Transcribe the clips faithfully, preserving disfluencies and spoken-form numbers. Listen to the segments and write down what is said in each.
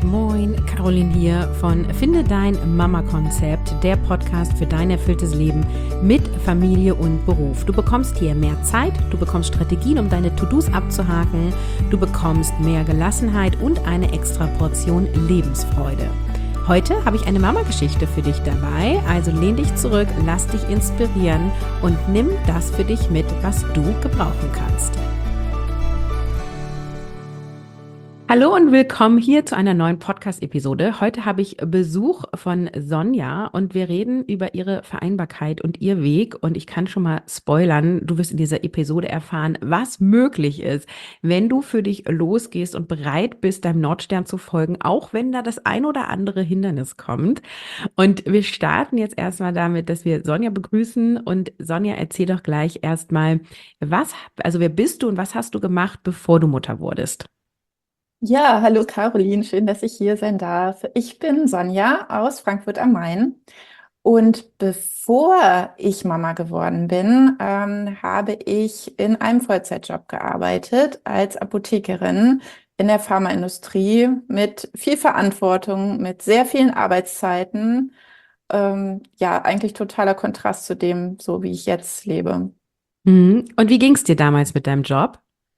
Moin, Caroline hier von Finde dein Mama-Konzept, der Podcast für dein erfülltes Leben mit Familie und Beruf. Du bekommst hier mehr Zeit, du bekommst Strategien, um deine To-Dos abzuhaken, du bekommst mehr Gelassenheit und eine extra Portion Lebensfreude. Heute habe ich eine Mama-Geschichte für dich dabei, also lehn dich zurück, lass dich inspirieren und nimm das für dich mit, was du gebrauchen kannst. Hallo und willkommen hier zu einer neuen Podcast-Episode. Heute habe ich Besuch von Sonja und wir reden über ihre Vereinbarkeit und ihr Weg. Und ich kann schon mal spoilern, du wirst in dieser Episode erfahren, was möglich ist, wenn du für dich losgehst und bereit bist, deinem Nordstern zu folgen, auch wenn da das ein oder andere Hindernis kommt. Und wir starten jetzt erstmal damit, dass wir Sonja begrüßen. Und Sonja, erzähl doch gleich erstmal, was, also wer bist du und was hast du gemacht, bevor du Mutter wurdest? Ja, hallo Caroline, schön, dass ich hier sein darf. Ich bin Sonja aus Frankfurt am Main und bevor ich Mama geworden bin, ähm, habe ich in einem Vollzeitjob gearbeitet als Apothekerin in der Pharmaindustrie mit viel Verantwortung, mit sehr vielen Arbeitszeiten. Ähm, ja, eigentlich totaler Kontrast zu dem, so wie ich jetzt lebe. Mhm. Und wie ging es dir damals mit deinem Job?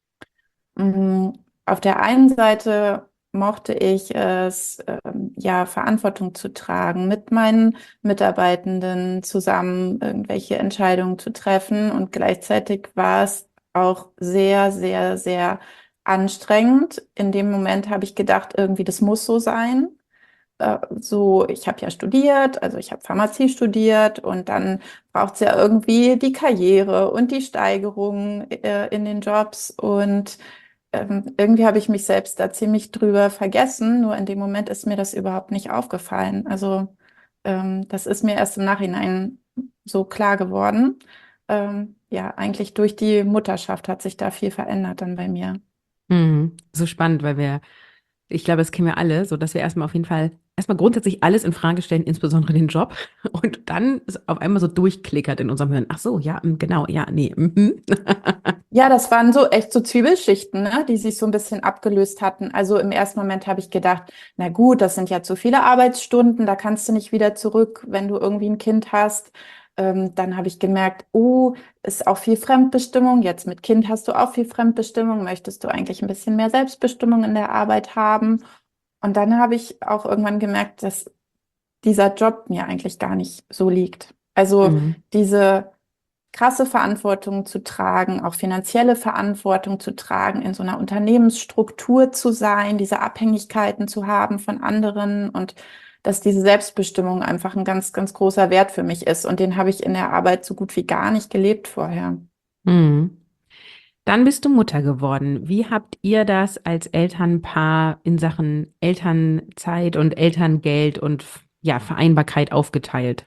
Mm, Auf der einen Seite mochte ich es, ähm, ja, Verantwortung zu tragen, mit meinen Mitarbeitenden zusammen irgendwelche Entscheidungen zu treffen. Und gleichzeitig war es auch sehr, sehr, sehr anstrengend. In dem Moment habe ich gedacht, irgendwie, das muss so sein. Äh, so, ich habe ja studiert, also ich habe Pharmazie studiert und dann braucht es ja irgendwie die Karriere und die Steigerung, äh, in den Jobs und ähm, irgendwie habe ich mich selbst da ziemlich drüber vergessen, nur in dem Moment ist mir das überhaupt nicht aufgefallen. Also ähm, das ist mir erst im Nachhinein so klar geworden. Ähm, ja, eigentlich durch die Mutterschaft hat sich da viel verändert dann bei mir. Mhm. So spannend, weil wir, ich glaube, das kennen wir alle, so dass wir erstmal auf jeden Fall erstmal grundsätzlich alles in Frage stellen, insbesondere den Job, und dann ist auf einmal so durchklickert in unserem Hirn. Ach so, ja, mm, genau, ja, nee. Mhm. Ja, das waren so echt so Zwiebelschichten, ne, die sich so ein bisschen abgelöst hatten. Also im ersten Moment habe ich gedacht, na gut, das sind ja zu viele Arbeitsstunden, da kannst du nicht wieder zurück, wenn du irgendwie ein Kind hast. Ähm, dann habe ich gemerkt, oh, ist auch viel Fremdbestimmung. Jetzt mit Kind hast du auch viel Fremdbestimmung. Möchtest du eigentlich ein bisschen mehr Selbstbestimmung in der Arbeit haben? Und dann habe ich auch irgendwann gemerkt, dass dieser Job mir eigentlich gar nicht so liegt. Also Mhm. diese krasse Verantwortung zu tragen, auch finanzielle Verantwortung zu tragen, in so einer Unternehmensstruktur zu sein, diese Abhängigkeiten zu haben von anderen und dass diese Selbstbestimmung einfach ein ganz, ganz großer Wert für mich ist. Und den habe ich in der Arbeit so gut wie gar nicht gelebt vorher. Mhm. Dann bist du Mutter geworden. Wie habt ihr das als Elternpaar in Sachen Elternzeit und Elterngeld und ja, Vereinbarkeit aufgeteilt?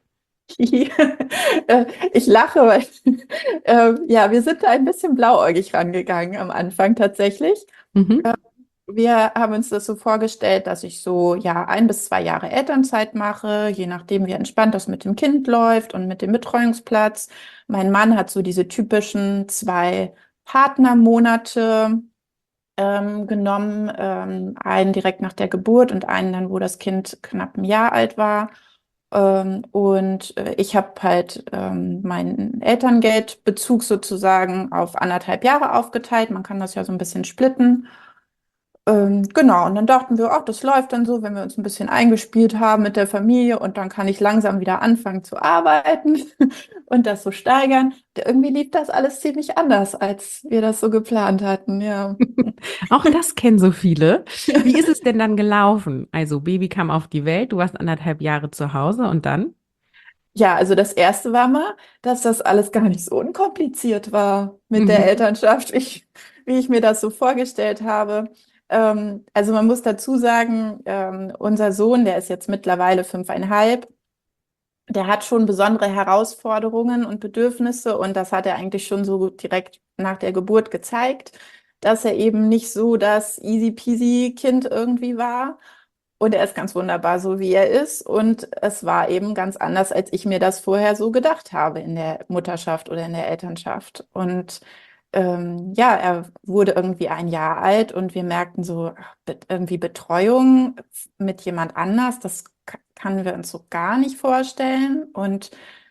Äh, Ich lache, weil äh, ja, wir sind da ein bisschen blauäugig rangegangen am Anfang tatsächlich. Mhm. Wir haben uns das so vorgestellt, dass ich so ja ein bis zwei Jahre Elternzeit mache, je nachdem, wie entspannt das mit dem Kind läuft und mit dem Betreuungsplatz. Mein Mann hat so diese typischen zwei Partnermonate ähm, genommen, ähm, einen direkt nach der Geburt und einen dann, wo das Kind knapp ein Jahr alt war. Ähm, und äh, ich habe halt ähm, meinen Elterngeldbezug sozusagen auf anderthalb Jahre aufgeteilt. Man kann das ja so ein bisschen splitten. Ähm, genau, und dann dachten wir, ach, das läuft dann so, wenn wir uns ein bisschen eingespielt haben mit der Familie und dann kann ich langsam wieder anfangen zu arbeiten und das so steigern. Irgendwie lief das alles ziemlich anders, als wir das so geplant hatten, ja. Auch das kennen so viele. Wie ist es denn dann gelaufen? Also Baby kam auf die Welt, du warst anderthalb Jahre zu Hause und dann? Ja, also das erste war mal, dass das alles gar nicht so unkompliziert war mit der Mhm. Elternschaft, wie ich, wie ich mir das so vorgestellt habe. Ähm, also man muss dazu sagen, ähm, unser Sohn, der ist jetzt mittlerweile fünfeinhalb, der hat schon besondere Herausforderungen und Bedürfnisse und das hat er eigentlich schon so direkt nach der Geburt gezeigt, dass er eben nicht so das easy peasy Kind irgendwie war. Und er ist ganz wunderbar, so wie er ist. Und es war eben ganz anders, als ich mir das vorher so gedacht habe in der Mutterschaft oder in der Elternschaft. Und ähm, ja, er wurde irgendwie ein Jahr alt und wir merkten so, ach, be- irgendwie Betreuung mit jemand anders, das ka- können wir uns so gar nicht vorstellen. Und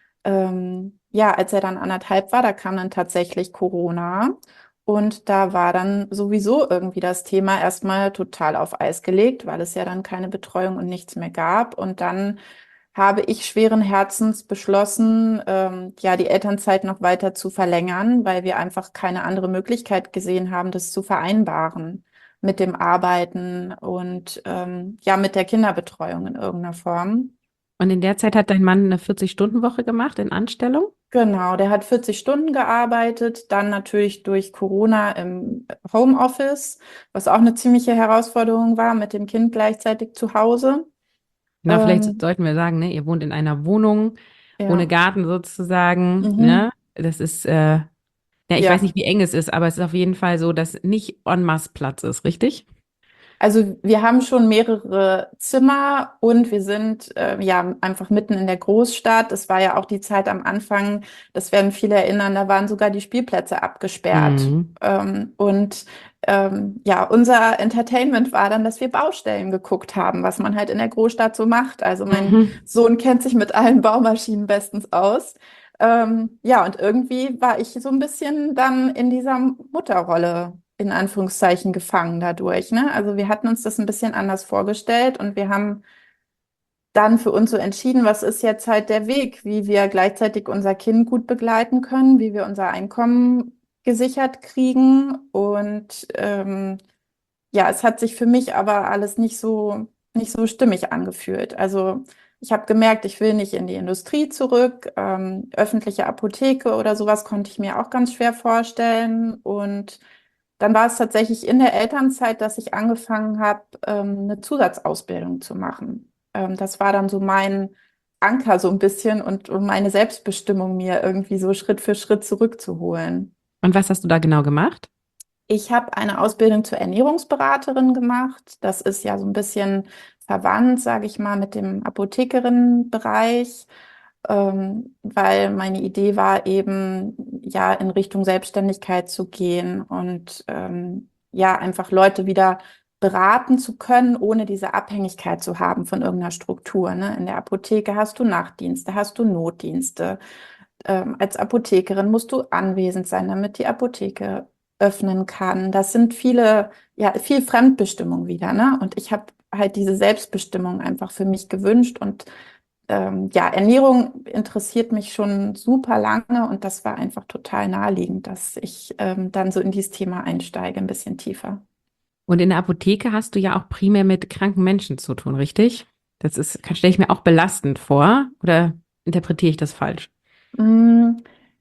ähm, ja, als er dann anderthalb war, da kam dann tatsächlich Corona. Und da war dann sowieso irgendwie das Thema erstmal total auf Eis gelegt, weil es ja dann keine Betreuung und nichts mehr gab. Und dann habe ich schweren Herzens beschlossen, ähm, ja, die Elternzeit noch weiter zu verlängern, weil wir einfach keine andere Möglichkeit gesehen haben, das zu vereinbaren mit dem Arbeiten und ähm, ja, mit der Kinderbetreuung in irgendeiner Form. Und in der Zeit hat dein Mann eine vierzig-Stunden-Woche gemacht in Anstellung? Genau, der hat vierzig Stunden gearbeitet, dann natürlich durch Corona im Homeoffice, was auch eine ziemliche Herausforderung war, mit dem Kind gleichzeitig zu Hause. Na, vielleicht Ähm, sollten wir sagen, ne, ihr wohnt in einer Wohnung ohne ja, Garten sozusagen, mhm. ne? Das ist, äh, ja, ich weiß Ja. nicht, wie eng es ist, aber es ist auf jeden Fall so, dass nicht en masse Platz ist, richtig? Also wir haben schon mehrere Zimmer und wir sind äh, ja einfach mitten in der Großstadt. Es war ja auch die Zeit am Anfang, das werden viele erinnern, da waren sogar die Spielplätze abgesperrt. Mhm. Ähm, und ähm, ja, unser Entertainment war dann, dass wir Baustellen geguckt haben, was man halt in der Großstadt so macht. Also mein Mhm. Sohn kennt sich mit allen Baumaschinen bestens aus. Ähm, ja, und irgendwie war ich so ein bisschen dann in dieser Mutterrolle in Anführungszeichen gefangen dadurch, ne? Also wir hatten uns das ein bisschen anders vorgestellt und wir haben dann für uns so entschieden, was ist jetzt halt der Weg, wie wir gleichzeitig unser Kind gut begleiten können, wie wir unser Einkommen gesichert kriegen. Und ähm, ja, es hat sich für mich aber alles nicht so, nicht so stimmig angefühlt. Also ich habe gemerkt, ich will nicht in die Industrie zurück. Ähm, öffentliche Apotheke oder sowas konnte ich mir auch ganz schwer vorstellen. Und dann war es tatsächlich in der Elternzeit, dass ich angefangen habe, ähm, eine Zusatzausbildung zu machen. Ähm, das war dann so mein Anker so ein bisschen und um meine Selbstbestimmung mir irgendwie so Schritt für Schritt zurückzuholen. Und was hast du da genau gemacht? Ich habe eine Ausbildung zur Ernährungsberaterin gemacht. Das ist ja so ein bisschen verwandt, sage ich mal, mit dem Apothekerinnenbereich, ähm, weil meine Idee war eben, ja, in Richtung Selbstständigkeit zu gehen und ähm, ja, einfach Leute wieder beraten zu können, ohne diese Abhängigkeit zu haben von irgendeiner Struktur. Ne? In der Apotheke hast du Nachtdienste, hast du Notdienste. Ähm, als Apothekerin musst du anwesend sein, damit die Apotheke öffnen kann. Das sind viele, ja, viel Fremdbestimmung wieder, ne? Und ich habe halt diese Selbstbestimmung einfach für mich gewünscht und ähm, ja, Ernährung interessiert mich schon super lange und das war einfach total naheliegend, dass ich ähm, dann so in dieses Thema einsteige, ein bisschen tiefer. Und in der Apotheke hast du ja auch primär mit kranken Menschen zu tun, richtig? Das ist, stelle ich mir auch belastend vor, oder interpretiere ich das falsch? Mm,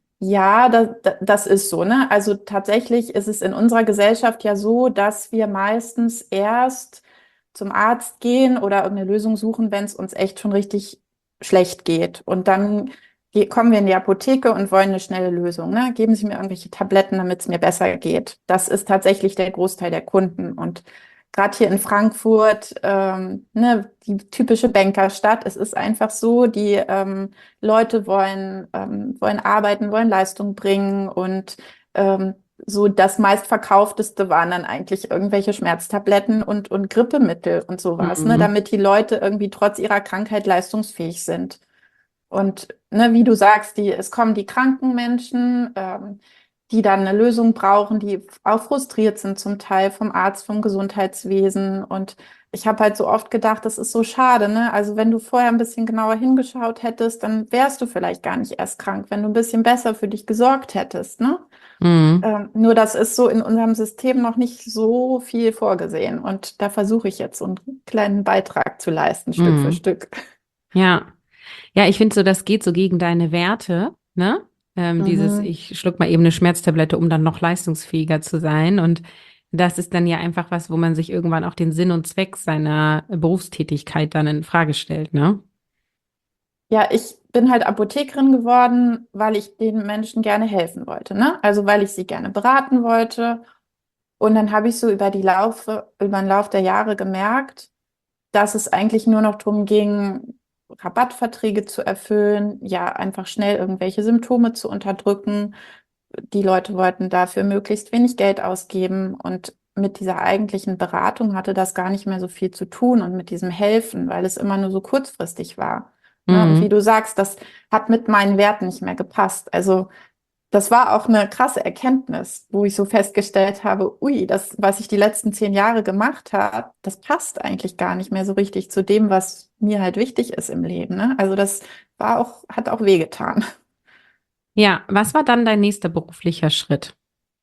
Ja, das, das ist so, ne? Also tatsächlich ist es in unserer Gesellschaft ja so, dass wir meistens erst zum Arzt gehen oder irgendeine Lösung suchen, wenn es uns echt schon richtig schlecht geht. Und dann ge- kommen wir in die Apotheke und wollen eine schnelle Lösung, ne? Geben Sie mir irgendwelche Tabletten, damit es mir besser geht. Das ist tatsächlich der Großteil der Kunden. Und gerade hier in Frankfurt, ähm, ne, die typische Bankerstadt, es ist einfach so, die ähm, Leute wollen, ähm, wollen arbeiten, wollen Leistung bringen und ähm, so das meistverkaufteste waren dann eigentlich irgendwelche Schmerztabletten und, und Grippemittel und sowas, ne, Mhm. damit die Leute irgendwie trotz ihrer Krankheit leistungsfähig sind. Und ne, wie du sagst, die, es kommen die kranken Menschen, ähm, die dann eine Lösung brauchen, die auch frustriert sind zum Teil vom Arzt, vom Gesundheitswesen. Und ich habe halt so oft gedacht, das ist so schade, ne? Also wenn du vorher ein bisschen genauer hingeschaut hättest, dann wärst du vielleicht gar nicht erst krank, wenn du ein bisschen besser für dich gesorgt hättest, ne? Mhm. Ähm, nur das ist so in unserem System noch nicht so viel vorgesehen. Und da versuche ich jetzt so einen kleinen Beitrag zu leisten, Stück für Mhm. Stück. Ja. Ja, ich finde so, das geht so gegen deine Werte, ne? Ähm, dieses, Mhm. ich schluck mal eben eine Schmerztablette, um dann noch leistungsfähiger zu sein. Und das ist dann ja einfach was, wo man sich irgendwann auch den Sinn und Zweck seiner Berufstätigkeit dann in Frage stellt, ne? Ja, ich bin halt Apothekerin geworden, weil ich den Menschen gerne helfen wollte, ne? Also weil ich sie gerne beraten wollte. Und dann habe ich so über die Laufe, über den Lauf der Jahre gemerkt, dass es eigentlich nur noch darum ging, Rabattverträge zu erfüllen, ja, einfach schnell irgendwelche Symptome zu unterdrücken, die Leute wollten dafür möglichst wenig Geld ausgeben und mit dieser eigentlichen Beratung hatte das gar nicht mehr so viel zu tun und mit diesem Helfen, weil es immer nur so kurzfristig war. Ne? Und wie Mhm. du sagst, das hat mit meinen Werten nicht mehr gepasst. Also das war auch eine krasse Erkenntnis, wo ich so festgestellt habe, ui, das, was ich die letzten zehn Jahre gemacht habe, das passt eigentlich gar nicht mehr so richtig zu dem, was mir halt wichtig ist im Leben. Ne? Also das war auch, hat auch wehgetan. Ja, was war dann dein nächster beruflicher Schritt?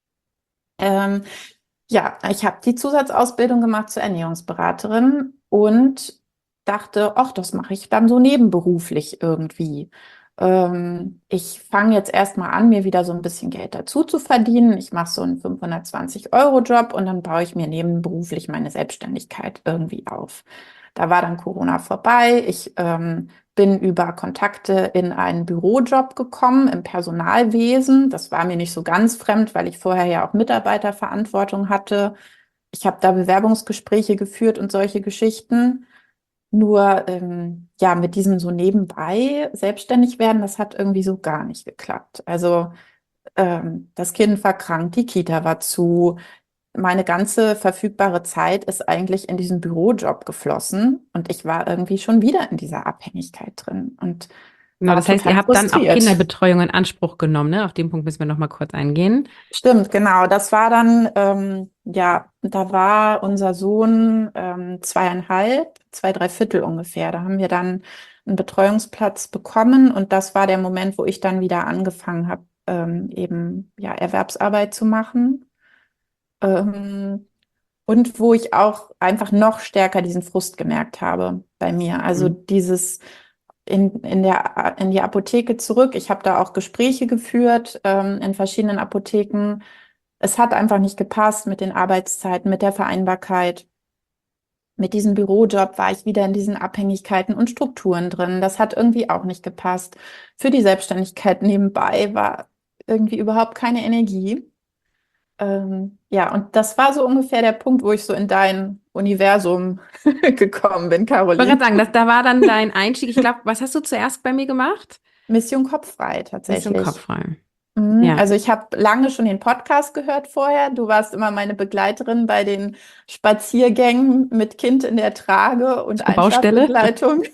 Ähm, ja, ich habe die Zusatzausbildung gemacht zur Ernährungsberaterin und dachte, ach, das mache ich dann so nebenberuflich irgendwie. Ähm, ich fange jetzt erstmal an, mir wieder so ein bisschen Geld dazu zu verdienen. Ich mache so einen fünfhundertzwanzig-Euro-Job und dann baue ich mir nebenberuflich meine Selbstständigkeit irgendwie auf. Da war dann Corona vorbei. Ich ähm, bin über Kontakte in einen Bürojob gekommen im Personalwesen. Das war mir nicht so ganz fremd, weil ich vorher ja auch Mitarbeiterverantwortung hatte. Ich habe da Bewerbungsgespräche geführt und solche Geschichten. Nur ähm, ja, mit diesem so nebenbei selbstständig werden, das hat irgendwie so gar nicht geklappt. Also ähm, das Kind war krank, die Kita war zu. Meine ganze verfügbare Zeit ist eigentlich in diesen Bürojob geflossen und ich war irgendwie schon wieder in dieser Abhängigkeit drin und Genau, war das heißt, ihr total habt dann auch frustriert. Kinderbetreuung in Anspruch genommen, ne? Auf den Punkt müssen wir noch mal kurz eingehen. Stimmt, genau. Das war dann, ähm, ja, da war unser Sohn ähm, zweieinhalb, zwei, drei Viertel ungefähr. Da haben wir dann einen Betreuungsplatz bekommen und das war der Moment, wo ich dann wieder angefangen habe, ähm, eben ja Erwerbsarbeit zu machen. Ähm, und wo ich auch einfach noch stärker diesen Frust gemerkt habe bei mir. Also Mhm. dieses in, in der, in die Apotheke zurück. Ich habe da auch Gespräche geführt, ähm, in verschiedenen Apotheken. Es hat einfach nicht gepasst mit den Arbeitszeiten, mit der Vereinbarkeit. Mit diesem Bürojob war ich wieder in diesen Abhängigkeiten und Strukturen drin. Das hat irgendwie auch nicht gepasst. Für die Selbstständigkeit nebenbei war irgendwie überhaupt keine Energie. Ähm, ja, und das war so ungefähr der Punkt, wo ich so in dein Universum gekommen bin, Ich wollte Caroline. gerade sagen, das, da war dann dein Einstieg. Ich glaube, was hast du zuerst bei mir gemacht? Mission Kopffrei Mission tatsächlich. Kopffrei. Mhm, Ja. also ich habe lange schon den Podcast gehört vorher. Du warst immer meine Begleiterin bei den Spaziergängen mit Kind in der Trage und Zur Baustelle. Einschlafbegleitung.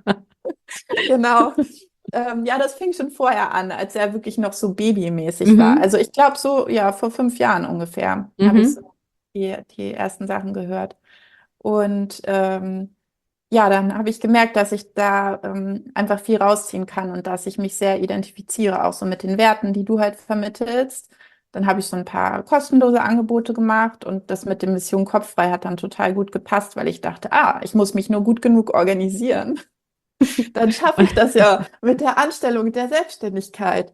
Genau. Ähm, ja, das fing schon vorher an, als er wirklich noch so babymäßig war. Mhm. Also ich glaube so, ja, vor fünf Jahren ungefähr habe ich Mhm. so die, die ersten Sachen gehört. Und ähm, ja, dann habe ich gemerkt, dass ich da ähm, einfach viel rausziehen kann und dass ich mich sehr identifiziere, auch so mit den Werten, die du halt vermittelst. Dann habe ich so ein paar kostenlose Angebote gemacht und das mit dem Mission Kopffrei hat dann total gut gepasst, weil ich dachte, ah, ich muss mich nur gut genug organisieren. Dann schaffe Und, ich das ja mit der Anstellung der Selbstständigkeit.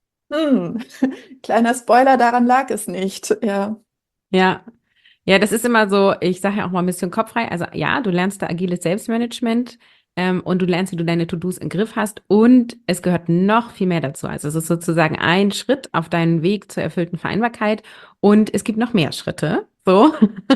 Hm, kleiner Spoiler, daran lag es nicht. Ja. ja. Ja, das ist immer so, ich sage ja auch mal Mission Kopffrei. Also ja, du lernst da agiles Selbstmanagement ähm, und du lernst, wie du deine To-Dos im Griff hast und es gehört noch viel mehr dazu. Also es ist sozusagen ein Schritt auf deinen Weg zur erfüllten Vereinbarkeit und es gibt noch mehr Schritte. So,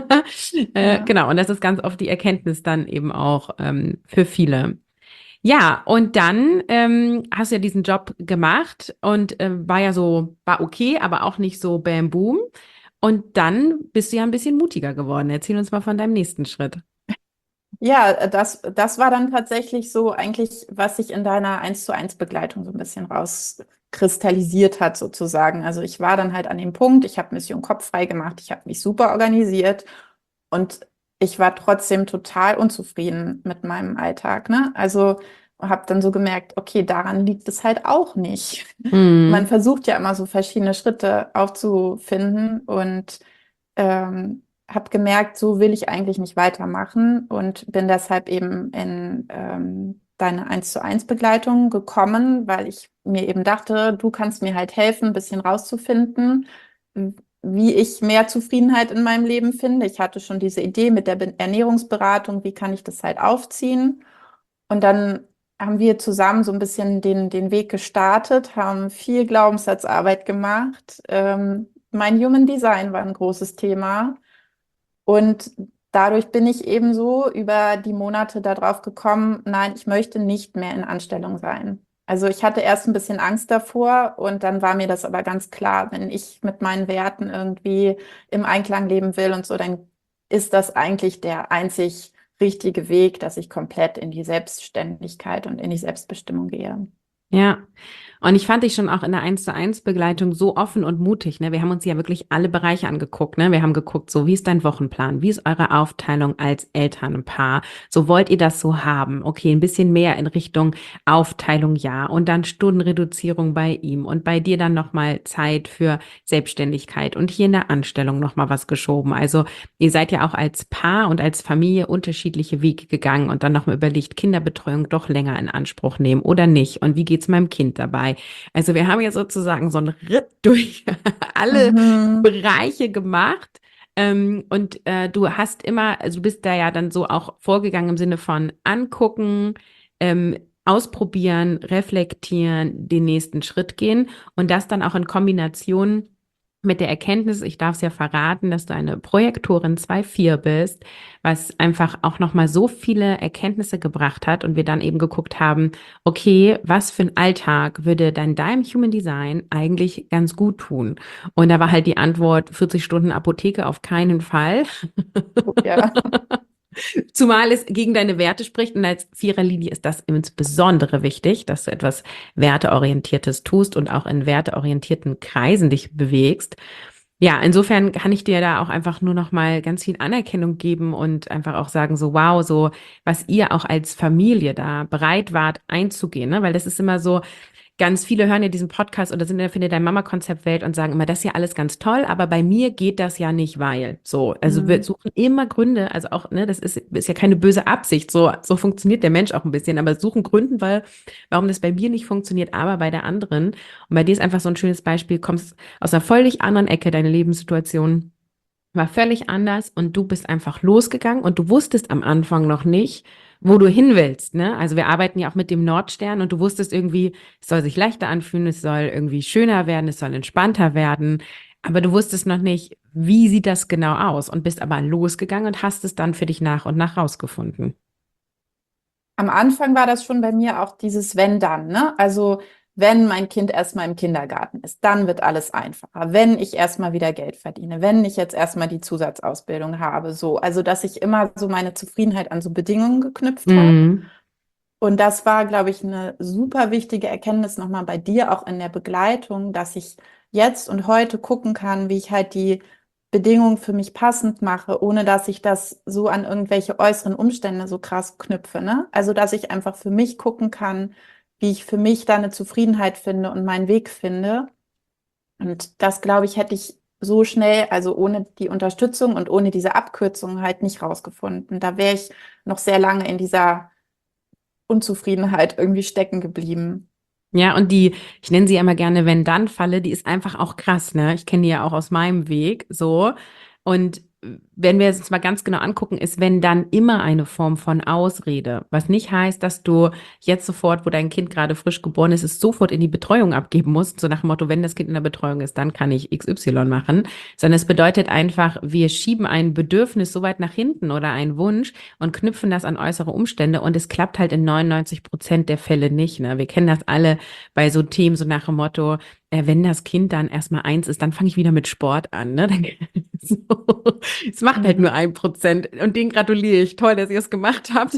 äh, Ja. genau. Und das ist ganz oft die Erkenntnis dann eben auch ähm, für viele. Ja, und dann ähm, hast du ja diesen Job gemacht und äh, war ja so, war okay, aber auch nicht so Bam Boom. Und dann bist du ja ein bisschen mutiger geworden. Erzähl uns mal von deinem nächsten Schritt. Ja, das, das war dann tatsächlich so eigentlich, was sich in deiner eins zu eins Begleitung so ein bisschen rauskristallisiert hat, sozusagen. Also ich war dann halt an dem Punkt, ich habe Mission Kopf frei gemacht, ich habe mich super organisiert und ich war trotzdem total unzufrieden mit meinem Alltag, ne? Also habe dann so gemerkt, okay, daran liegt es halt auch nicht. Man Mhm. versucht ja immer so verschiedene Schritte aufzufinden und ähm, habe gemerkt, so will ich eigentlich nicht weitermachen und bin deshalb eben in ähm, deine eins zu eins Begleitung gekommen, weil ich mir eben dachte, du kannst mir halt helfen, ein bisschen rauszufinden, wie ich mehr Zufriedenheit in meinem Leben finde. Ich hatte schon diese Idee mit der Be- Ernährungsberatung, wie kann ich das halt aufziehen? Und dann haben wir zusammen so ein bisschen den, den Weg gestartet, haben viel Glaubenssatzarbeit gemacht. Ähm, mein Human Design war ein großes Thema. Und dadurch bin ich ebenso über die Monate darauf gekommen, nein, ich möchte nicht mehr in Anstellung sein. Also ich hatte erst ein bisschen Angst davor und dann war mir das aber ganz klar, wenn ich mit meinen Werten irgendwie im Einklang leben will und so, dann ist das eigentlich der einzig richtige Weg, dass ich komplett in die Selbstständigkeit und in die Selbstbestimmung gehe. Ja. Und ich fand dich schon auch in der eins zu eins Begleitung so offen und mutig, ne? Wir haben uns ja wirklich alle Bereiche angeguckt, ne? Wir haben geguckt, so, wie ist dein Wochenplan? Wie ist eure Aufteilung als Elternpaar? So, wollt ihr das so haben? Okay, ein bisschen mehr in Richtung Aufteilung, ja. Und dann Stundenreduzierung bei ihm und bei dir dann nochmal Zeit für Selbstständigkeit und hier in der Anstellung nochmal was geschoben. Also, ihr seid ja auch als Paar und als Familie unterschiedliche Wege gegangen und dann nochmal überlegt, Kinderbetreuung doch länger in Anspruch nehmen oder nicht? Und wie geht's meinem Kind dabei? Also wir haben ja sozusagen so einen Ritt durch alle Mhm. Bereiche gemacht. Ähm, und äh, du hast immer, also du bist da ja dann so auch vorgegangen im Sinne von angucken, ähm, ausprobieren, reflektieren, den nächsten Schritt gehen und das dann auch in Kombination mit der Erkenntnis, ich darf es ja verraten, dass du eine Projektorin zwei Komma vier bist, was einfach auch nochmal so viele Erkenntnisse gebracht hat und wir dann eben geguckt haben, okay, was für ein Alltag würde dann deinem Human Design eigentlich ganz gut tun? Und da war halt die Antwort vierzig Stunden Apotheke auf keinen Fall. Ja. Zumal es gegen deine Werte spricht und als Viererlinie ist das insbesondere wichtig, dass du etwas Werteorientiertes tust und auch in werteorientierten Kreisen dich bewegst. Ja, insofern kann ich dir da auch einfach nur noch mal ganz viel Anerkennung geben und einfach auch sagen, so wow, so was ihr auch als Familie da bereit wart einzugehen, ne? Weil das ist immer so, ganz viele hören ja diesen Podcast oder sind in der Finde dein Mama-Konzept-Welt und sagen immer, das ist ja alles ganz toll, aber bei mir geht das ja nicht, weil. So, also wir Mhm. suchen immer Gründe, also auch, ne, das ist, ist ja keine böse Absicht, so, so funktioniert der Mensch auch ein bisschen, aber suchen Gründen, weil, warum das bei mir nicht funktioniert, aber bei der anderen. Und bei dir ist einfach so ein schönes Beispiel, kommst aus einer völlig anderen Ecke, deine Lebenssituation war völlig anders und du bist einfach losgegangen und du wusstest am Anfang noch nicht, wo du hin willst, ne? Also wir arbeiten ja auch mit dem Nordstern und du wusstest irgendwie, es soll sich leichter anfühlen, es soll irgendwie schöner werden, es soll entspannter werden, aber du wusstest noch nicht, wie sieht das genau aus und bist aber losgegangen und hast es dann für dich nach und nach rausgefunden. Am Anfang war das schon bei mir auch dieses Wenn dann, ne? Also wenn mein Kind erstmal im Kindergarten ist, dann wird alles einfacher. Wenn ich erstmal wieder Geld verdiene, wenn ich jetzt erstmal die Zusatzausbildung habe, so. Also dass ich immer so meine Zufriedenheit an so Bedingungen geknüpft habe. Mhm. Und das war, glaube ich, eine super wichtige Erkenntnis nochmal bei dir auch in der Begleitung, dass ich jetzt und heute gucken kann, wie ich halt die Bedingungen für mich passend mache, ohne dass ich das so an irgendwelche äußeren Umstände so krass knüpfe, ne? Also, dass ich einfach für mich gucken kann, wie ich für mich da eine Zufriedenheit finde und meinen Weg finde. Und das, glaube ich, hätte ich so schnell, also ohne die Unterstützung und ohne diese Abkürzung halt nicht rausgefunden. Da wäre ich noch sehr lange in dieser Unzufriedenheit irgendwie stecken geblieben. Ja, und die, ich nenne sie ja immer gerne Wenn-Dann-Falle, die ist einfach auch krass, ne? Ich kenne die ja auch aus meinem Weg, so. Und wenn wir es uns mal ganz genau angucken, ist wenn dann immer eine Form von Ausrede. Was nicht heißt, dass du jetzt sofort, wo dein Kind gerade frisch geboren ist, es sofort in die Betreuung abgeben musst. So nach dem Motto, wenn das Kind in der Betreuung ist, dann kann ich X Y machen. Sondern es bedeutet einfach, wir schieben ein Bedürfnis so weit nach hinten oder einen Wunsch und knüpfen das an äußere Umstände. Und es klappt halt in neunundneunzig Prozent der Fälle nicht. Ne? Wir kennen das alle bei so Themen, so nach dem Motto, äh, wenn das Kind dann erstmal eins ist, dann fange ich wieder mit Sport an. Ne? Dann, so. Es macht halt nur Mhm. ein Prozent und den gratuliere ich. Toll, dass ihr es gemacht habt.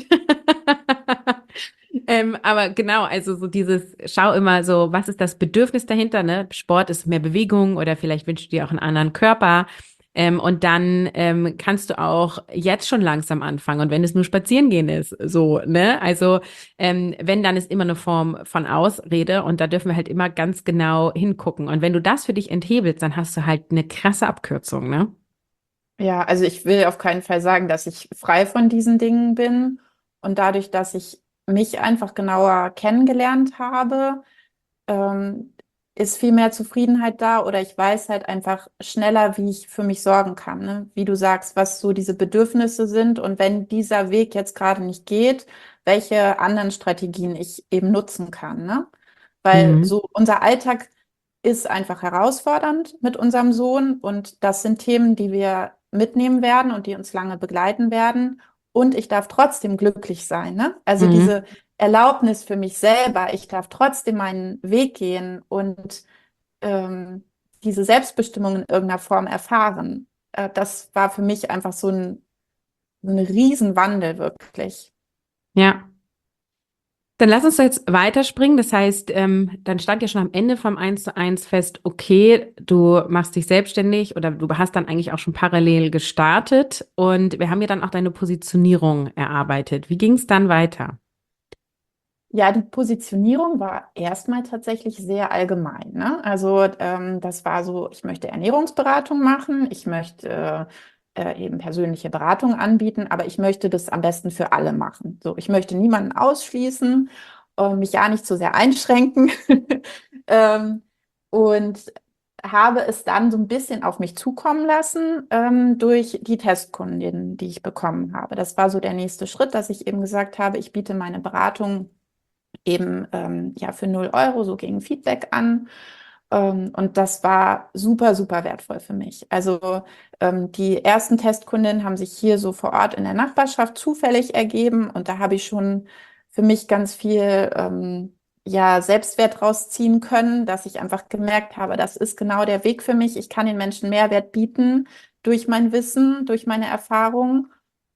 Ähm, aber genau, also so dieses, schau immer so, was ist das Bedürfnis dahinter, ne? Sport ist mehr Bewegung oder vielleicht wünschst du dir auch einen anderen Körper. Ähm, und dann ähm, kannst du auch jetzt schon langsam anfangen. Und wenn es nur spazieren gehen ist, so, ne? Also, ähm, wenn, dann ist immer eine Form von Ausrede und da dürfen wir halt immer ganz genau hingucken. Und wenn du das für dich enthebelst, dann hast du halt eine krasse Abkürzung, ne? Ja, also ich will auf keinen Fall sagen, dass ich frei von diesen Dingen bin. Und dadurch, dass ich mich einfach genauer kennengelernt habe, ähm, ist viel mehr Zufriedenheit da oder ich weiß halt einfach schneller, wie ich für mich sorgen kann, ne? Wie du sagst, was so diese Bedürfnisse sind und wenn dieser Weg jetzt gerade nicht geht, welche anderen Strategien ich eben nutzen kann, ne? Weil Mhm. so unser Alltag ist einfach herausfordernd mit unserem Sohn und das sind Themen, die wir mitnehmen werden und die uns lange begleiten werden. und ich darf trotzdem glücklich sein, ne? Also Mhm. diese Erlaubnis für mich selber, ich darf trotzdem meinen Weg gehen und ähm, diese Selbstbestimmung in irgendeiner Form erfahren. Äh, das war für mich einfach so ein, so ein Riesenwandel wirklich. Ja. Dann lass uns doch jetzt weiterspringen. Das heißt, ähm, dann stand ja schon am Ende vom Eins zu eins fest, okay, du machst dich selbstständig oder du hast dann eigentlich auch schon parallel gestartet und wir haben ja dann auch deine Positionierung erarbeitet. Wie ging es dann weiter? Ja, die Positionierung war erstmal tatsächlich sehr allgemein, ne? Also ähm, das war so, ich möchte Ernährungsberatung machen, ich möchte äh, eben persönliche Beratung anbieten, aber ich möchte das am besten für alle machen. So, ich möchte niemanden ausschließen, äh, mich ja nicht zu sehr einschränken ähm, und habe es dann so ein bisschen auf mich zukommen lassen ähm, durch die Testkundinnen, die ich bekommen habe. Das war so der nächste Schritt, dass ich eben gesagt habe, ich biete meine Beratung eben ähm, ja für null Euro so gegen Feedback an. Ähm, und das war super, super wertvoll für mich. Also ähm, die ersten Testkundinnen haben sich hier so vor Ort in der Nachbarschaft zufällig ergeben und da habe ich schon für mich ganz viel ähm, ja, Selbstwert rausziehen können, dass ich einfach gemerkt habe, das ist genau der Weg für mich. Ich kann den Menschen Mehrwert bieten durch mein Wissen, durch meine Erfahrung.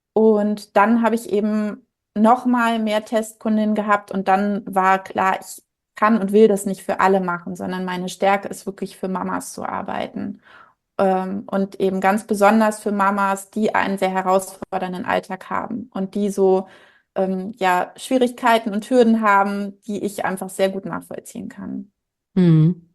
Und dann habe ich eben noch mal mehr Testkundinnen gehabt und dann war klar, ich kann und will das nicht für alle machen, sondern meine Stärke ist wirklich für Mamas zu arbeiten. Ähm, und eben ganz besonders für Mamas, die einen sehr herausfordernden Alltag haben und die so ähm, ja, Schwierigkeiten und Hürden haben, die ich einfach sehr gut nachvollziehen kann. Mhm.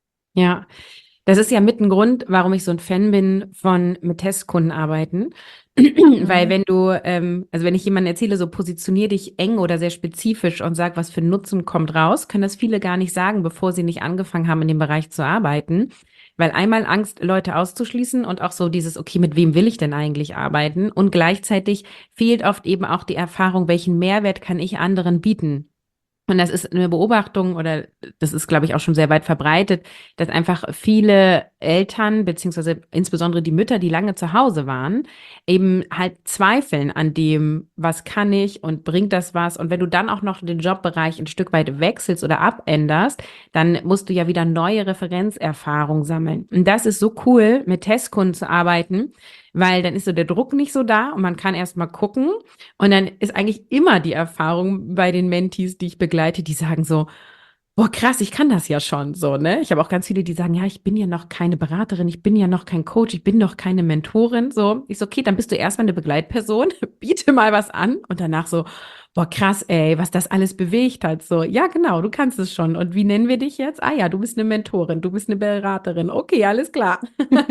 Ja. Das ist ja mit ein Grund, warum ich so ein Fan bin von mit Testkunden arbeiten. Weil Mhm. wenn du, ähm, also wenn ich jemandem erzähle, so positionier dich eng oder sehr spezifisch und sag, was für Nutzen kommt raus, können das viele gar nicht sagen, bevor sie nicht angefangen haben, in dem Bereich zu arbeiten. Weil einmal Angst, Leute auszuschließen und auch so dieses, okay, mit wem will ich denn eigentlich arbeiten? Und gleichzeitig fehlt oft eben auch die Erfahrung, welchen Mehrwert kann ich anderen bieten? Und das ist eine Beobachtung oder das ist, glaube ich, auch schon sehr weit verbreitet, dass einfach viele Eltern, beziehungsweise insbesondere die Mütter, die lange zu Hause waren, eben halt zweifeln an dem, was kann ich und bringt das was? Und wenn du dann auch noch den Jobbereich ein Stück weit wechselst oder abänderst, dann musst du ja wieder neue Referenzerfahrung sammeln. Und das ist so cool, mit Testkunden zu arbeiten, weil dann ist so der Druck nicht so da und man kann erst mal gucken. Und dann ist eigentlich immer die Erfahrung bei den Mentees, die ich begleite, die sagen so, boah, krass, ich kann das ja schon so, ne? Ich habe auch ganz viele, die sagen, ja, ich bin ja noch keine Beraterin, ich bin ja noch kein Coach, ich bin noch keine Mentorin, so. Ich so, okay, dann bist du erstmal eine Begleitperson, biete mal was an und danach so, boah, krass, ey, was das alles bewegt hat, so. Ja, genau, du kannst es schon. Und wie nennen wir dich jetzt? Ah ja, du bist eine Mentorin, du bist eine Beraterin. Okay, alles klar.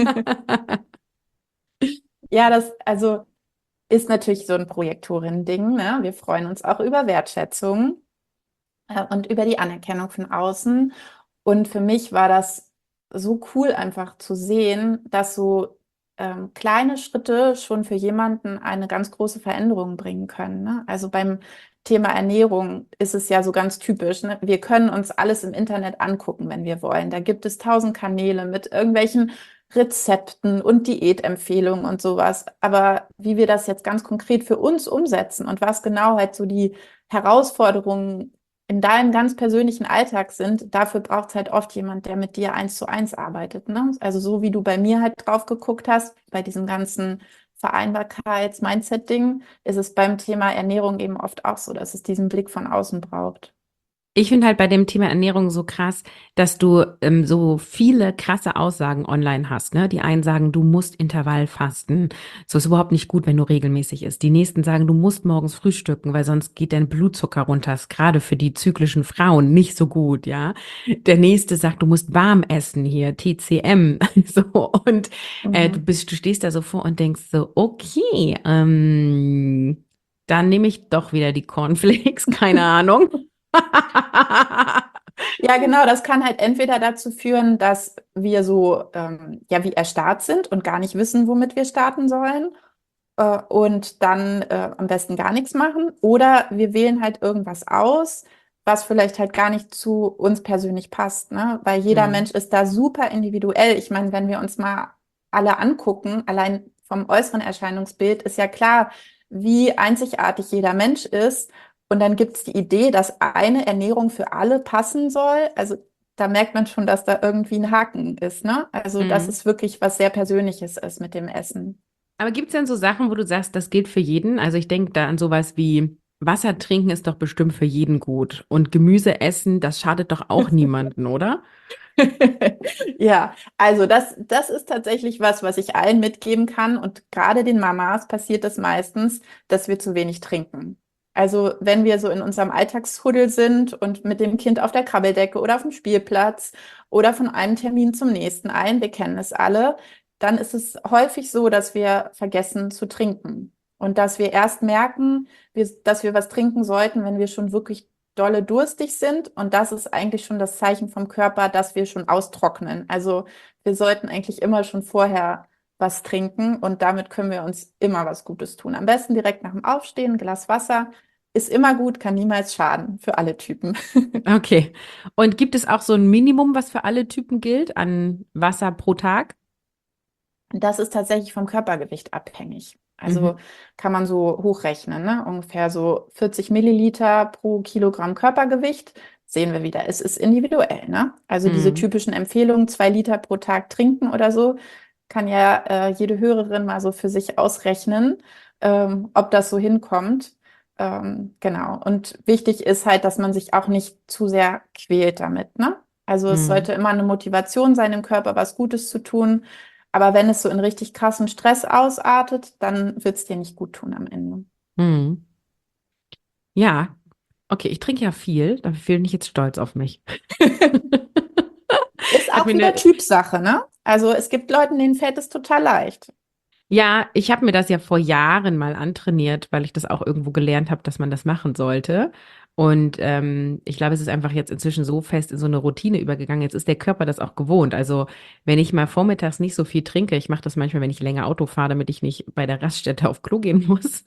Ja, das also ist natürlich so ein Projektorinnen-Ding, ne? Wir freuen uns auch über Wertschätzung. äh, und über die Anerkennung von außen. Und für mich war das so cool, einfach zu sehen, dass so ähm, kleine Schritte schon für jemanden eine ganz große Veränderung bringen können. Ne? Also beim Thema Ernährung ist es ja so ganz typisch. Ne? Wir können uns alles im Internet angucken, wenn wir wollen. Da gibt es tausend Kanäle mit irgendwelchen Rezepten und Diätempfehlungen und sowas. Aber wie wir das jetzt ganz konkret für uns umsetzen und was genau halt so die Herausforderungen in deinem ganz persönlichen Alltag sind, dafür braucht es halt oft jemand, der mit dir eins zu eins arbeitet. Ne? Also so wie du bei mir halt drauf geguckt hast, bei diesem ganzen Vereinbarkeits-Mindset-Ding, ist es beim Thema Ernährung eben oft auch so, dass es diesen Blick von außen braucht. Ich finde halt bei dem Thema Ernährung so krass, dass du ähm, so viele krasse Aussagen online hast. Ne? Die einen sagen, du musst Intervall fasten. So ist überhaupt nicht gut, wenn du regelmäßig isst. Die nächsten sagen, du musst morgens frühstücken, weil sonst geht dein Blutzucker runter. Ist gerade für die zyklischen Frauen nicht so gut, ja. Der nächste sagt, du musst warm essen hier, T C M. So und äh, du Mhm. bist, du stehst da so vor und denkst so, okay, ähm, dann nehme ich doch wieder die Cornflakes, keine Ahnung. Ja, genau, das kann halt entweder dazu führen, dass wir so, ähm, ja, wie erstarrt sind und gar nicht wissen, womit wir starten sollen. äh, und dann äh, am besten gar nichts machen. Oder wir wählen halt irgendwas aus, was vielleicht halt gar nicht zu uns persönlich passt, ne? Weil jeder Hm. Mensch ist da super individuell. Ich meine, wenn wir uns mal alle angucken, allein vom äußeren Erscheinungsbild ist ja klar, wie einzigartig jeder Mensch ist. Und dann gibt es die Idee, dass eine Ernährung für alle passen soll. Also da merkt man schon, dass da irgendwie ein Haken ist, ne? Also dass Mhm. es wirklich was sehr Persönliches ist mit dem Essen. Aber gibt es denn so Sachen, wo du sagst, das gilt für jeden? Also ich denke da an sowas wie Wasser trinken ist doch bestimmt für jeden gut. Und Gemüse essen, das schadet doch auch niemanden, oder? Ja, also das, das ist tatsächlich was, was ich allen mitgeben kann. Und gerade den Mamas passiert es meistens, dass wir zu wenig trinken. Also wenn wir so in unserem Alltagshuddel sind und mit dem Kind auf der Krabbeldecke oder auf dem Spielplatz oder von einem Termin zum nächsten ein, wir kennen es alle, dann ist es häufig so, dass wir vergessen zu trinken. Und dass wir erst merken, wir, dass wir was trinken sollten, wenn wir schon wirklich dolle durstig sind. Und das ist eigentlich schon das Zeichen vom Körper, dass wir schon austrocknen. Also wir sollten eigentlich immer schon vorher was trinken und damit können wir uns immer was Gutes tun. Am besten direkt nach dem Aufstehen, ein Glas Wasser. Ist immer gut, kann niemals schaden für alle Typen. Okay. Und gibt es auch so ein Minimum, was für alle Typen gilt an Wasser pro Tag? Das ist tatsächlich vom Körpergewicht abhängig. Mhm. Also kann man so hochrechnen, ne? Ungefähr so vierzig Milliliter pro Kilogramm Körpergewicht. Sehen wir wieder, es ist individuell, ne? Also diese Mhm. typischen Empfehlungen, zwei Liter pro Tag trinken oder so, kann ja äh, jede Hörerin mal so für sich ausrechnen, ähm, ob das so hinkommt. Ähm, genau. Und wichtig ist halt, dass man sich auch nicht zu sehr quält damit, ne? Also es Mhm. sollte immer eine Motivation sein, dem Körper was Gutes zu tun. Aber wenn es so in richtig krassen Stress ausartet, dann wird es dir nicht gut tun am Ende. Mhm. Ja, okay, ich trinke ja viel, dafür bin ich jetzt stolz auf mich. Ist Hat auch mir wieder eine, Typsache, ne? Also es gibt Leuten, denen fällt es total leicht. ja, ich habe mir das ja vor Jahren mal antrainiert, weil ich das auch irgendwo gelernt habe, dass man das machen sollte. Und ähm, ich glaube, es ist einfach jetzt inzwischen so fest in so eine Routine übergegangen. Jetzt ist der Körper das auch gewohnt. Also wenn ich mal vormittags nicht so viel trinke, ich mache das manchmal, wenn ich länger Auto fahre, damit ich nicht bei der Raststätte auf Klo gehen muss.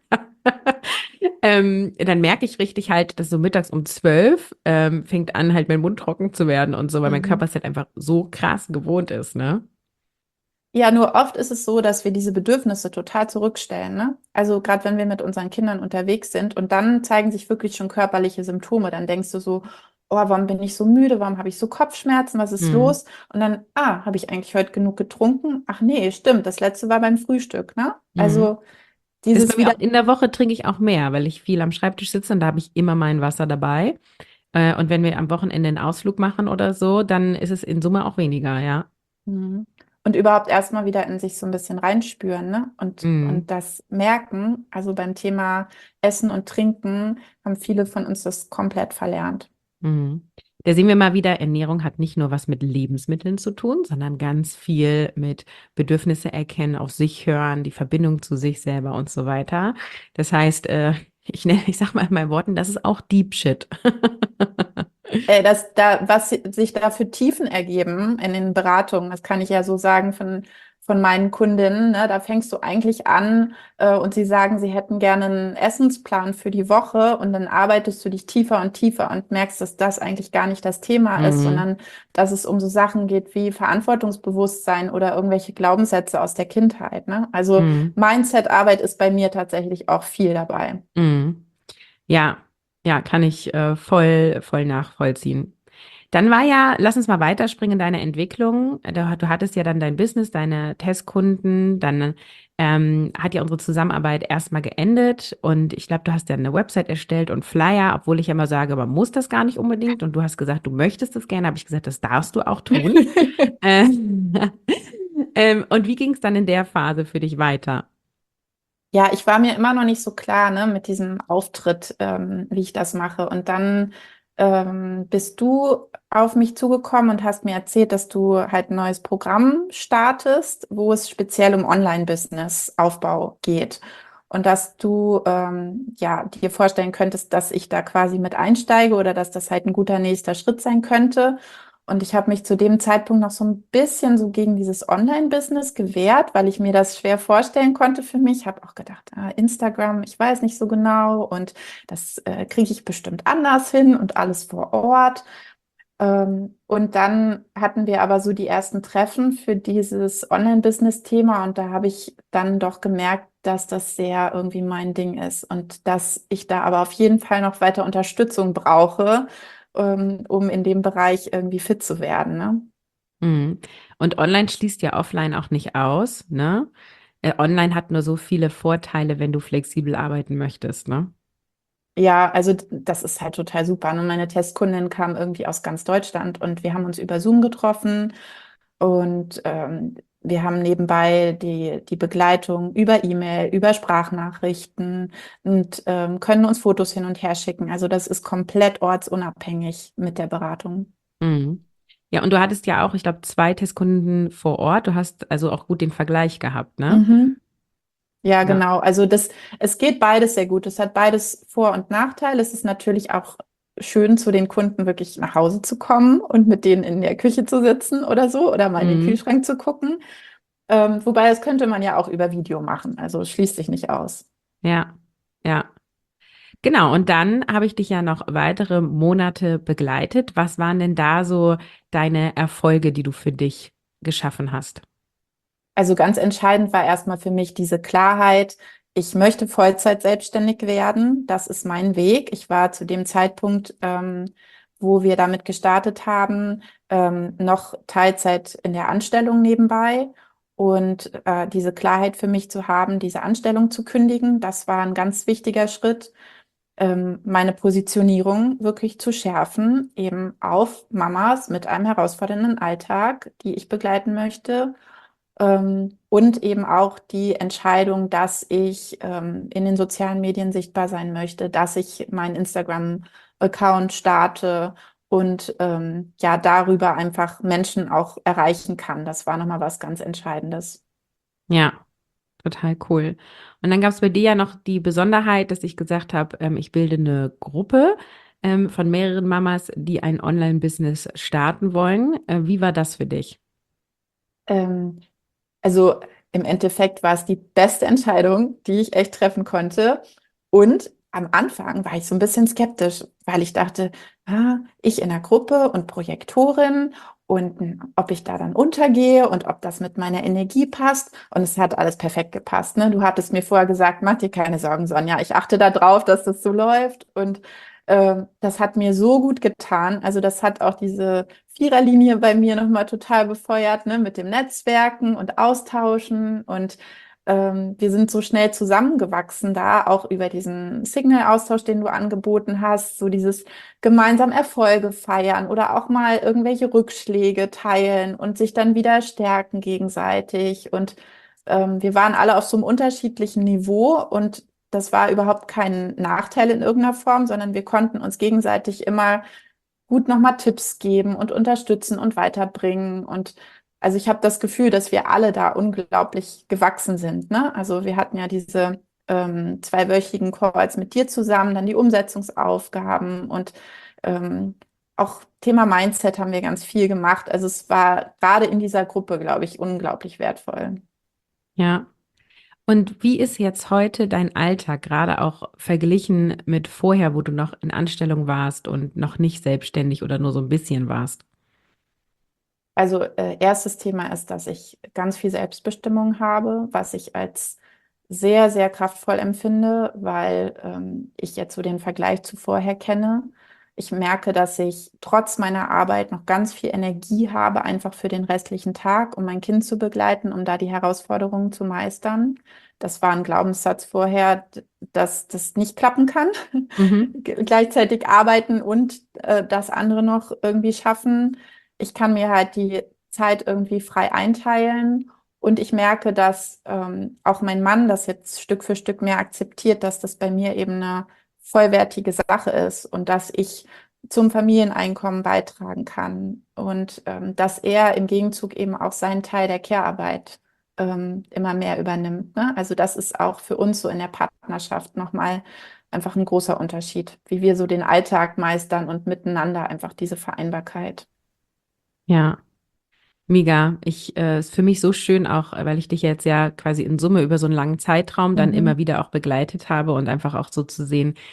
Ähm, dann merke ich richtig halt, dass so mittags um zwölf ähm, fängt an, halt mein Mund trocken zu werden und so, weil mein Körper Mhm. es halt einfach so krass gewohnt ist, ne? Ja, nur oft ist es so, dass wir diese Bedürfnisse total zurückstellen, ne? Also gerade wenn wir mit unseren Kindern unterwegs sind und dann zeigen sich wirklich schon körperliche Symptome, dann denkst du so, oh, warum bin ich so müde? Warum habe ich so Kopfschmerzen? Was ist Mhm. los? Und dann, ah, habe ich eigentlich heute genug getrunken? Ach nee, stimmt, das letzte war beim Frühstück, ne? Mhm. Also Ist bei dieses mir wieder. auch in der Woche trinke ich auch mehr, weil ich viel am Schreibtisch sitze und da habe ich immer mein Wasser dabei. Äh, und wenn wir am Wochenende einen Ausflug machen oder so, dann ist es in Summe auch weniger, ja. Mhm. Und überhaupt erstmal wieder in sich so ein bisschen reinspüren, ne? Und, Mhm. und das merken, also beim Thema Essen und Trinken haben viele von uns das komplett verlernt. Mhm. Da sehen wir mal wieder, Ernährung hat nicht nur was mit Lebensmitteln zu tun, sondern ganz viel mit Bedürfnisse erkennen, auf sich hören, die Verbindung zu sich selber und so weiter. Das heißt, äh, ich nenne, ich sag mal in meinen Worten, das ist auch Deep Shit. Äh, dass da, was si- sich da für Tiefen ergeben in den Beratungen, das kann ich ja so sagen von, von meinen Kundinnen, ne? Da fängst du eigentlich an, äh, und sie sagen, sie hätten gerne einen Essensplan für die Woche und dann arbeitest du dich tiefer und tiefer und merkst, dass das eigentlich gar nicht das Thema ist, Mhm. sondern dass es um so Sachen geht wie Verantwortungsbewusstsein oder irgendwelche Glaubenssätze aus der Kindheit, ne? Also Mhm. Mindset-Arbeit ist bei mir tatsächlich auch viel dabei. Mhm. Ja, ja, kann ich äh, voll, voll nachvollziehen. Dann war ja, lass uns mal weiterspringen in deine Entwicklung. Du, du hattest ja dann dein Business, deine Testkunden, dann ähm, hat ja unsere Zusammenarbeit erstmal geendet und ich glaube, du hast ja eine Website erstellt und Flyer, obwohl ich ja immer sage, man muss das gar nicht unbedingt und du hast gesagt, du möchtest das gerne, habe ich gesagt, das darfst du auch tun. Ähm, ähm, und wie ging es dann in der Phase für dich weiter? Ja, ich war mir immer noch nicht so klar, ne, mit diesem Auftritt, ähm, wie ich das mache. Und dann ähm, bist du auf mich zugekommen und hast mir erzählt, dass du halt ein neues Programm startest, wo es speziell um Online-Business-Aufbau geht. Und dass du ähm, ja dir vorstellen könntest, dass ich da quasi mit einsteige oder dass das halt ein guter nächster Schritt sein könnte. Und ich habe mich zu dem Zeitpunkt noch so ein bisschen so gegen dieses Online-Business gewehrt, weil ich mir das schwer vorstellen konnte für mich. Ich habe auch gedacht, ah, Instagram, ich weiß nicht so genau und das äh, kriege ich bestimmt anders hin und alles vor Ort. Ähm, und dann hatten wir aber so die ersten Treffen für dieses Online-Business-Thema und da habe ich dann doch gemerkt, dass das sehr irgendwie mein Ding ist und dass ich da aber auf jeden Fall noch weiter Unterstützung brauche, ähm, um in dem Bereich irgendwie fit zu werden, ne? Mhm. Und online schließt ja offline auch nicht aus, ne? Äh, online hat nur so viele Vorteile, wenn du flexibel arbeiten möchtest, ne? Ja, also d- das ist halt total super. Ne? Meine Testkundin kam irgendwie aus ganz Deutschland und wir haben uns über Zoom getroffen und ähm, wir haben nebenbei die, die Begleitung über E-Mail, über Sprachnachrichten und ähm, können uns Fotos hin und her schicken. Also das ist komplett ortsunabhängig mit der Beratung. Mhm. Ja, und du hattest ja auch, ich glaube, zwei Testkunden vor Ort. Du hast also auch gut den Vergleich gehabt, ne? Mhm. Ja, Ja. genau. Also das, es geht beides sehr gut. Es hat beides Vor- und Nachteile. Es ist natürlich auch schön, zu den Kunden wirklich nach Hause zu kommen und mit denen in der Küche zu sitzen oder so oder mal in den Mhm. Kühlschrank zu gucken. Ähm, wobei das könnte man ja auch über Video machen. Also es schließt sich nicht aus. Ja, ja. Genau, und dann habe ich dich ja noch weitere Monate begleitet. Was waren denn da so deine Erfolge, die du für dich geschaffen hast? Also ganz entscheidend war erstmal für mich diese Klarheit, ich möchte Vollzeit selbstständig werden. Das ist mein Weg. Ich war zu dem Zeitpunkt, ähm, wo wir damit gestartet haben, ähm, noch Teilzeit in der Anstellung nebenbei. Und äh, diese Klarheit für mich zu haben, diese Anstellung zu kündigen, das war ein ganz wichtiger Schritt, ähm, meine Positionierung wirklich zu schärfen, eben auf Mamas mit einem herausfordernden Alltag, die ich begleiten möchte. Ähm, und eben auch die Entscheidung, dass ich ähm, in den sozialen Medien sichtbar sein möchte, dass ich meinen Instagram-Account starte und ähm, ja, darüber einfach Menschen auch erreichen kann. Das war nochmal was ganz Entscheidendes. Ja, total cool. Und dann gab es bei dir ja noch die Besonderheit, dass ich gesagt habe, ähm, ich bilde eine Gruppe ähm, von mehreren Mamas, die ein Online-Business starten wollen. Äh, wie war das für dich? Ähm, Also im Endeffekt war es die beste Entscheidung, die ich echt treffen konnte. Und am Anfang war ich so ein bisschen skeptisch, weil ich dachte, ah, ich in der Gruppe und Projektorin und hm, ob ich da dann untergehe und ob das mit meiner Energie passt. Und es hat alles perfekt gepasst. Ne? Du hattest mir vorher gesagt, mach dir keine Sorgen, Sonja. Ich achte da drauf, dass das so läuft. Und ähm, das hat mir so gut getan. Also das hat auch diese Viererlinie bei mir nochmal total befeuert, ne, mit dem Netzwerken und Austauschen. Und ähm, wir sind so schnell zusammengewachsen da, auch über diesen Signal-Austausch, den du angeboten hast, so dieses gemeinsam Erfolge feiern oder auch mal irgendwelche Rückschläge teilen und sich dann wieder stärken gegenseitig. Und ähm, wir waren alle auf so einem unterschiedlichen Niveau und das war überhaupt kein Nachteil in irgendeiner Form, sondern wir konnten uns gegenseitig immer gut nochmal Tipps geben und unterstützen und weiterbringen. Und also ich habe das Gefühl, dass wir alle da unglaublich gewachsen sind. Ne? Also wir hatten ja diese ähm, zweiwöchigen Calls mit dir zusammen, dann die Umsetzungsaufgaben und ähm, auch Thema Mindset haben wir ganz viel gemacht. Also es war gerade in dieser Gruppe, glaube ich, unglaublich wertvoll. Ja. Und wie ist jetzt heute dein Alltag, gerade auch verglichen mit vorher, wo du noch in Anstellung warst und noch nicht selbstständig oder nur so ein bisschen warst? Also äh, erstes Thema ist, dass ich ganz viel Selbstbestimmung habe, was ich als sehr, sehr kraftvoll empfinde, weil ähm, ich jetzt so den Vergleich zu vorher kenne. Ich merke, dass ich trotz meiner Arbeit noch ganz viel Energie habe, einfach für den restlichen Tag, um mein Kind zu begleiten, um da die Herausforderungen zu meistern. Das war ein Glaubenssatz vorher, d- dass das nicht klappen kann. Mhm. G- Gleichzeitig arbeiten und äh, das andere noch irgendwie schaffen. Ich kann mir halt die Zeit irgendwie frei einteilen und ich merke, dass ähm, auch mein Mann das jetzt Stück für Stück mehr akzeptiert, dass das bei mir eben eine vollwertige Sache ist und dass ich zum Familieneinkommen beitragen kann und ähm, dass er im Gegenzug eben auch seinen Teil der Care-Arbeit ähm, immer mehr übernimmt. Ne? Also das ist auch für uns so in der Partnerschaft nochmal einfach ein großer Unterschied, wie wir so den Alltag meistern und miteinander einfach diese Vereinbarkeit. Ja, mega. Ich, äh, ist für mich so schön auch, äh, weil ich dich jetzt ja quasi in Summe über so einen langen Zeitraum dann immer Mhm. wieder auch begleitet habe und einfach auch so zu sehen,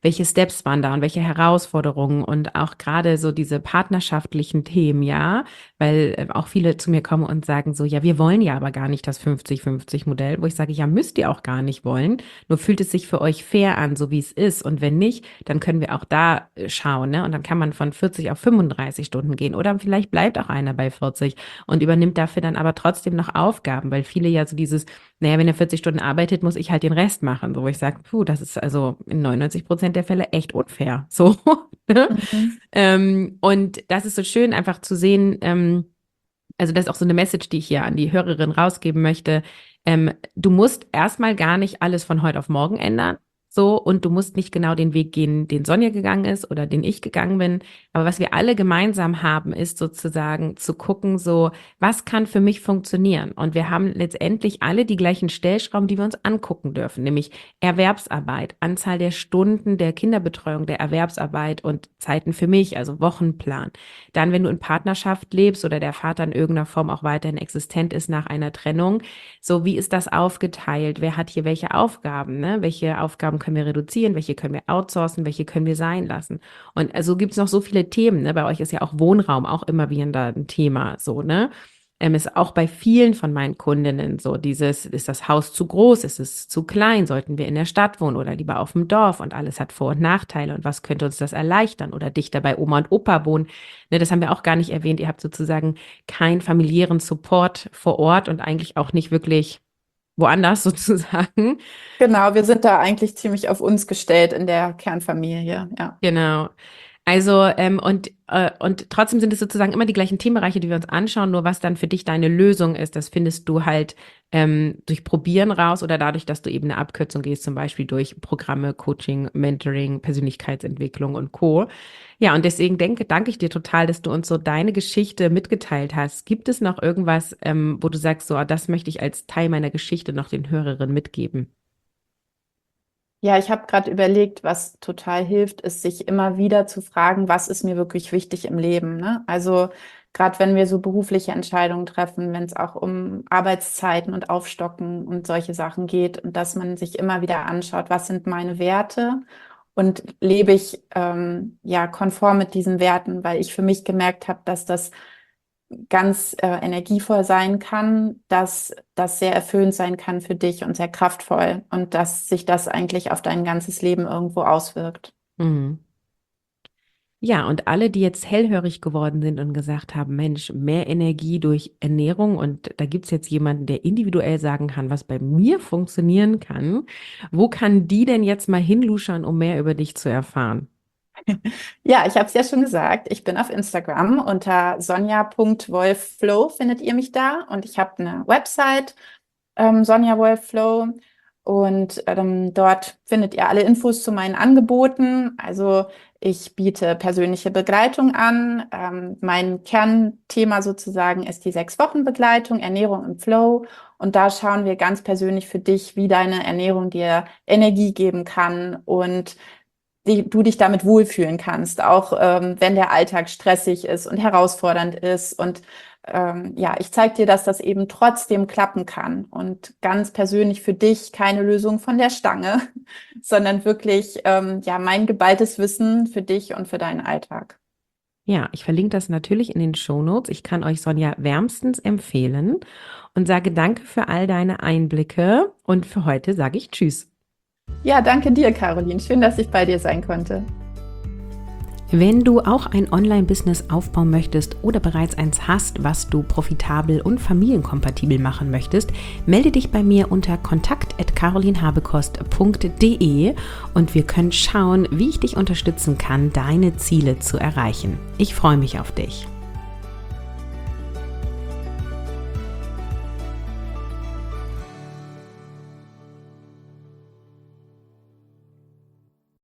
welche Steps waren da und welche Herausforderungen und auch gerade so diese partnerschaftlichen Themen, ja, weil äh, auch viele zu mir kommen und sagen so, ja, wir wollen ja aber gar nicht das fünfzig fünfzig Modell, wo ich sage, ja, müsst ihr auch gar nicht wollen, nur fühlt es sich für euch fair an, so wie es ist und wenn nicht, dann können wir auch da äh, schauen, ne, und dann kann man von vierzig auf fünfunddreißig Stunden gehen oder vielleicht bleibt auch einer bei vierzig und übernimmt dafür dann aber trotzdem noch Aufgaben, weil viele ja so dieses, naja, wenn er vierzig Stunden arbeitet, muss ich halt den Rest machen, so wo ich sage, puh, das ist also in neunundneunzig Prozent der Fälle echt unfair, so. Ne? Mhm. Ähm, und das ist so schön, einfach zu sehen, ähm, also das ist auch so eine Message, die ich hier an die Hörerin rausgeben möchte. Ähm, du musst erstmal gar nicht alles von heute auf morgen ändern. So, und du musst nicht genau den Weg gehen, den Sonja gegangen ist oder den ich gegangen bin. Aber was wir alle gemeinsam haben, ist sozusagen zu gucken, so, was kann für mich funktionieren? Und wir haben letztendlich alle die gleichen Stellschrauben, die wir uns angucken dürfen, nämlich Erwerbsarbeit, Anzahl der Stunden der Kinderbetreuung, der Erwerbsarbeit und Zeiten für mich, also Wochenplan. Dann, wenn du in Partnerschaft lebst oder der Vater in irgendeiner Form auch weiterhin existent ist nach einer Trennung, so wie ist das aufgeteilt? Wer hat hier welche Aufgaben? Ne? Welche Aufgaben können wir reduzieren? Welche können wir outsourcen? Welche können wir sein lassen? Und also gibt es noch so viele Themen. Ne? Bei euch ist ja auch Wohnraum auch immer wieder ein Thema. So, ne? Ähm, ist auch bei vielen von meinen Kundinnen so dieses, ist das Haus zu groß? Ist es zu klein? Sollten wir in der Stadt wohnen oder lieber auf dem Dorf? Und alles hat Vor- und Nachteile. Und was könnte uns das erleichtern? Oder dichter bei Oma und Opa wohnen? Ne, das haben wir auch gar nicht erwähnt. Ihr habt sozusagen keinen familiären Support vor Ort und eigentlich auch nicht wirklich woanders sozusagen. Genau, wir sind da eigentlich ziemlich auf uns gestellt in der Kernfamilie, ja. Genau. Also, ähm, und, äh, und trotzdem sind es sozusagen immer die gleichen Themenbereiche, die wir uns anschauen, nur was dann für dich deine Lösung ist, das findest du halt ähm, durch Probieren raus oder dadurch, dass du eben eine Abkürzung gehst, zum Beispiel durch Programme, Coaching, Mentoring, Persönlichkeitsentwicklung und Co. Ja, und deswegen denke, danke ich dir total, dass du uns so deine Geschichte mitgeteilt hast. Gibt es noch irgendwas, ähm, wo du sagst, so, ah, das möchte ich als Teil meiner Geschichte noch den Hörerinnen mitgeben? Ja, ich habe gerade überlegt, was total hilft, ist, sich immer wieder zu fragen, was ist mir wirklich wichtig im Leben, ne? Also gerade wenn wir so berufliche Entscheidungen treffen, wenn es auch um Arbeitszeiten und Aufstocken und solche Sachen geht und dass man sich immer wieder anschaut, was sind meine Werte und lebe ich ähm, ja konform mit diesen Werten, weil ich für mich gemerkt habe, dass das ganz äh, energievoll sein kann, dass das sehr erfüllend sein kann für dich und sehr kraftvoll und dass sich das eigentlich auf dein ganzes Leben irgendwo auswirkt. Mhm. Ja, und alle, die jetzt hellhörig geworden sind und gesagt haben, Mensch, mehr Energie durch Ernährung und da gibt's jetzt jemanden, der individuell sagen kann, was bei mir funktionieren kann, wo kann die denn jetzt mal hinluschern, um mehr über dich zu erfahren? Ja, ich habe es ja schon gesagt, ich bin auf Instagram unter sonja punkt wolfflow findet ihr mich da und ich habe eine Website, ähm, Sonja Wolfflow, und ähm, dort findet ihr alle Infos zu meinen Angeboten. Also ich biete persönliche Begleitung an. Ähm, mein Kernthema sozusagen ist die Sechs-Wochen-Begleitung, Ernährung im Flow. Und da schauen wir ganz persönlich für dich, wie deine Ernährung dir Energie geben kann und die, du dich damit wohlfühlen kannst, auch ähm, wenn der Alltag stressig ist und herausfordernd ist. Und ähm, ja, ich zeige dir, dass das eben trotzdem klappen kann und ganz persönlich für dich keine Lösung von der Stange, sondern wirklich ähm, ja mein geballtes Wissen für dich und für deinen Alltag. Ja, ich verlinke das natürlich in den Shownotes. Ich kann euch Sonja wärmstens empfehlen und sage danke für all deine Einblicke und für heute sage ich Tschüss. Ja, danke dir, Caroline. Schön, dass ich bei dir sein konnte. Wenn du auch ein Online-Business aufbauen möchtest oder bereits eins hast, was du profitabel und familienkompatibel machen möchtest, melde dich bei mir unter kontakt at carolinhabekost punkt de und wir können schauen, wie ich dich unterstützen kann, deine Ziele zu erreichen. Ich freue mich auf dich.